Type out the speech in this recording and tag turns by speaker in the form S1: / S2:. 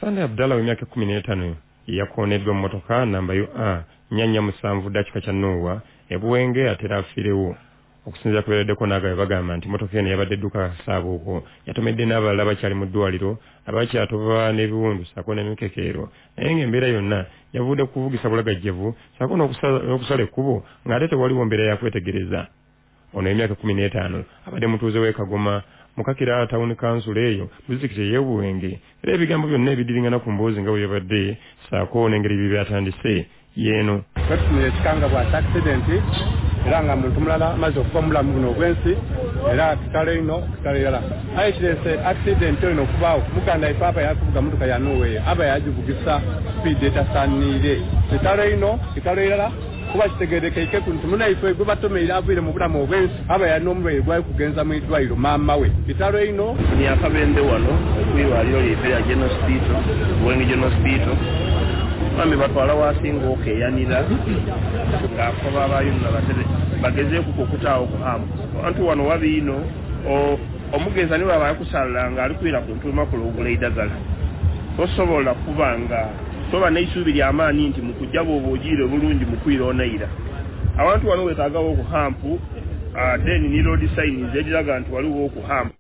S1: Sande Abdalla w'emyaka 15 yakoneddwa mu motoka namba UA 470 dakika kya Nowa ebuwenge atera afirewo okusinza kubereddeko n'agabye bagamba nti motoka eno yabadde edduka kasaabuuko yatomedde n'abalala bakyali mu ddwaliro abakyatoba n'ebiwundu ssaako n'emikekeero naye ng'embeera yonna yavudde kuvugisa bulagajjavu ssaako n'okusala ekkubo ng'ate tewaliwo mbeera yakwetegereza. Ono emyaka 15 abadde mutuuze w'e Kagoma mukakira town council eyo disitulikiti y'ebuwenge era ebigambo byonna ebidiringana ku mboozi nga bwe yabadde ssaako n'engeri byatandise yeeno.
S2: Twetufunira ekikanga bwa accident era nga muntu mulala amaze okufa mulamu guno ogw'ensi era kitalo ino kitalo irala aye kirese accident eno okubaawo muganda ipapa yakuvuga motoka ya Norway aba yagivugisa speed etasaanire kitalo ino kitalo irala kuba kitegeerekeke ku nti munaife gwe batomeera aviire mu bulamu obw'ensi aba yalina omulwaire gwali kugenza mu ddwaliro maama we kitalo ino
S3: ni akabende wano okwirwaliro ly'Embeera General Hospital Buwenge General Hospital bambi batwala wasinga okeeyanira ng'akoba abayonna bagezeeku kukutaawo kuhamu abantu wano wabiino omugeza niwe aba yakusalira ng'ali kwira ku ntuuma kulugula eddagala tosobola kuba nga toba n'eisuubi ly'amaanyi nti mu kujja bw'oba ogiire bulungi mu kwira onaira. Abantu wano weetaagawo okuhampu then ni road signs eziraga nti waliwo okuhampu.